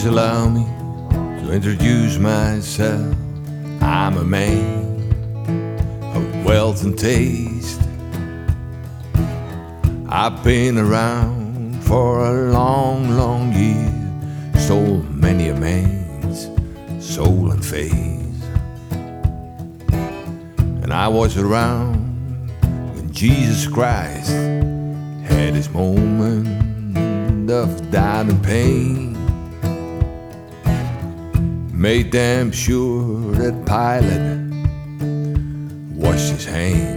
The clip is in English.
Please allow me to introduce myself. I'm a man of wealth and taste. I've been around for a long, long year, stole many a man's soul and faith. And I was around when Jesus Christ had his moment of doubt and pain. Made damn sure that Pilate washed his hands.